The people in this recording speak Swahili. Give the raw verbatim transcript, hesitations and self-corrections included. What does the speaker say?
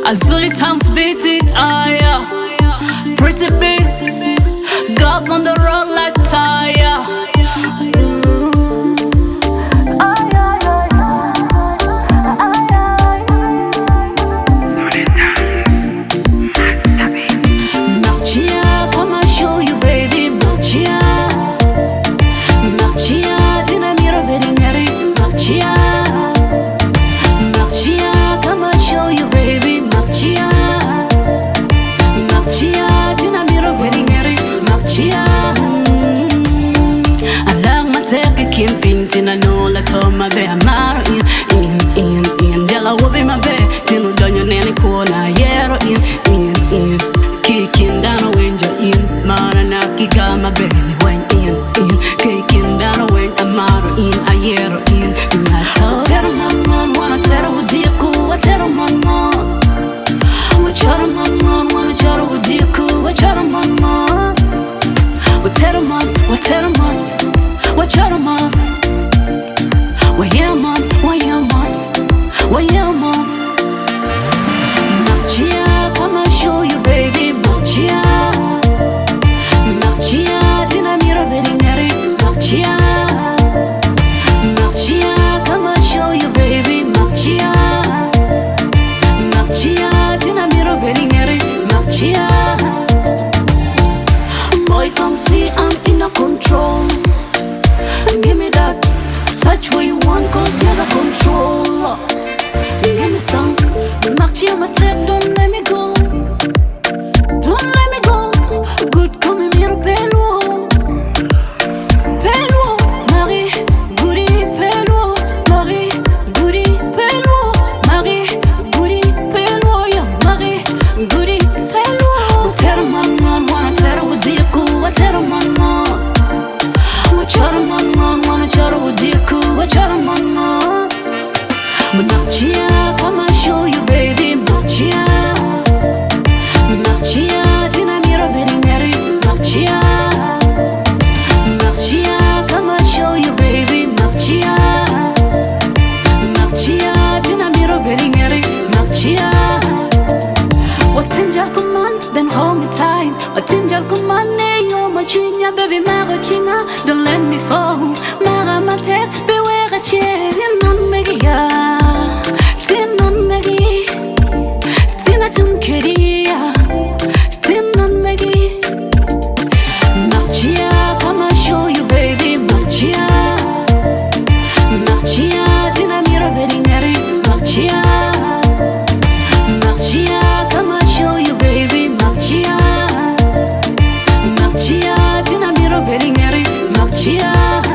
Azuli times beating, ah yeah. Pretty big, got on the road like tire. Machia, come and show you, baby, Machia. Machia, tina miro very ngari, Machia. Machia, come and show you, baby, Machia. Machia, tina miro very ngari, Machia. Alang mateke kin ping tina no la to my be amaro in in in in jala wobi my be tinu donyo nene kuona yero in in in kikin dano wenja in mara na kigama be when in in kikin dano wen amaro in ayero in na to tero mama wanna tero udiku tero mama wa chara mama wanna chara udiku wa chara mama wa tero mama wa tero mama wa chara mama wa yeah mom wa yeah mom wa yeah mom Machia, come and show you, baby, Machia. Machia, tina miro very ngari, Machia. Machia, come and show you, baby, Machia. Machia, tina miro very ngari, Machia. Boy, come see, I'm in a control. Give me that, touch what you want, cause you're the controller. Give me some, Machia, my tech, don't let me go. Don't let me go. Good, come in here, pelo. Pelo, Marie, goody, pelo. Marie, goody, pelo. Marie, goody, pelo. Yeah, Marie, goody, pelo. Tell mama, wanna tell what you go. I tell mama. What your mama, wanna tell what you go. What your mama. Machia, come and show you, baby, Machia. Machia, tina miro very ngari, Machia. Machia, come and show you, baby, Machia. Machia, tina miro very ngari, Machia. What in jar command, then hold me tight. What in jar command, ne yo machinya, baby, mara chinga, don't let me fall. Mara mate, beware a chair, non megia. Tinan megi, tinatum kedia, tinan megi. Machia, come and show you, baby, Machia. Machia, tina miro very ngari, Machia. Machia, come and show you, baby, Machia. Machia, tina miro very ngari, Machia.